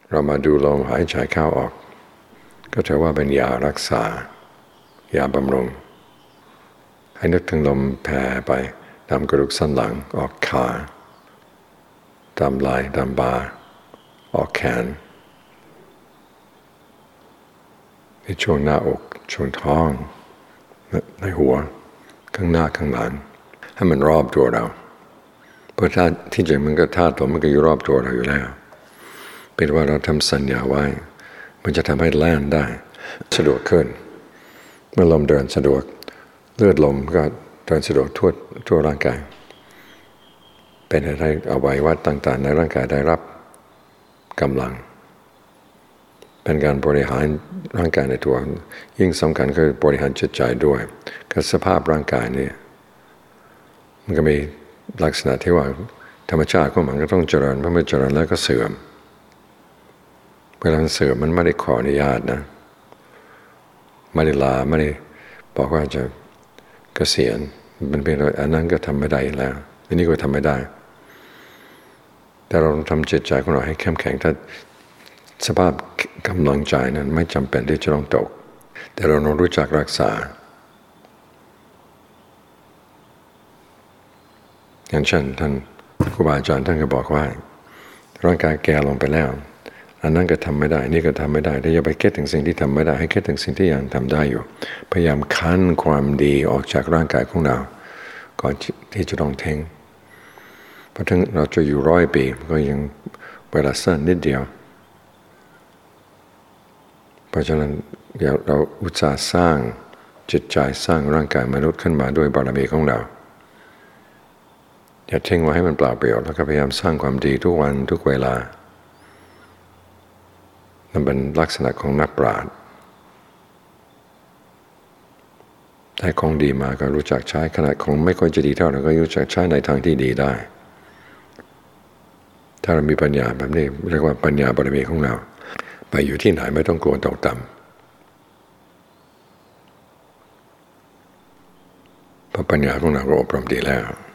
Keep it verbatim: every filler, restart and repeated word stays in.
เรามาดูลมหายใจเข้าออกก็ถือว่าเป็นยารักษายาบำรุงให้นึกถึงลมแผ่ไปตามกระดูกสันหลังออกขาตามไหล่ตามบ่าออกแขนในช่วงหน้าอกช่วงท้องในหัวข้างหน้าข้างหลังให้มันรอบตัวเราเพราะถ้าที่จริงมันก็ธาตุลมมันก็อยู่รอบตัวเราอยู่แล้วเป็นว่าเราทำสัญญาไว้มันจะทำให้แล่นได้สะดวกขึ้นเมื่อลมเดินสะดวกเลือดลมก็เดินสะดวกทั่วทั่วร่างกายเป็นอะไรอวัยวะต่างๆในร่างกายได้รับกำลังเป็นการบริหารร่างกายในตัวยิ่งสำคัญคือบริหารจิตใจด้วยกับสภาพร่างกายนี่มันก็มีลักษณะที่ว่าธรรมชาติของมันก็ต้องเจริญเมื่อไม่เจริญแล้วก็เสื่อมเวลาเสื่อมมันไม่ได้ขออนุญาตนะไม่ได้ลาไม่ได้บอกว่าจะเกษียณมันเป็นอันนั้นก็ทำไม่ได้แล้วอันนี้ก็ทำไม่ได้แต่เราทำจิตใจของเราให้เข้มแข็งถ้าสภาพกำลังใจนั้นไม่จำเป็นที่จะต้องตกแต่เราต้องรู้จักรักษาอย่างเช่นท่านครูบาอาจารย์ท่านก็บอกว่าร่างกายแก่ลงไปแล้วอันนั้นก็ทำไม่ได้นี่ก็ทำไม่ได้แต่อย่าไปคิดถึงสิ่งที่ทำไม่ได้ให้คิดถึงสิ่งที่ยังทำได้อยู่พยายามคั้นความดีออกจากร่างกายของเราก่อนที่จะต้องทิ้งเพราะถึงเราจะอยู่ร้อยปีก็ยังเวลาสั้นนิดเดียวเพราะฉะนั้นเดี๋ยวเราอุตส่าห์สร้างจิตใจสร้างร่างกายมนุษย์ขึ้นมาด้วยบารมีของเราอย่าทิ้งไว้ให้มันเปล่าเปลี่ยวแล้วก็พยายามสร้างความดีทุกวันทุกเวลานั่นเป็นลักษณะของนักปราชญ์ได้ของดีมาก็รู้จักใช้ขนาดของไม่ค่อยจะดีเท่าไหร่ก็รู้จักใช้ในทางที่ดีได้ถ้าเรามีปัญญาแบบนี้เรียกว่าปัญญาบารมีของเราไปอยู่ที่ไหนไม่ต้องกลัวตกต่ำเพราะปัญญาของเราอบรมดีแล้ว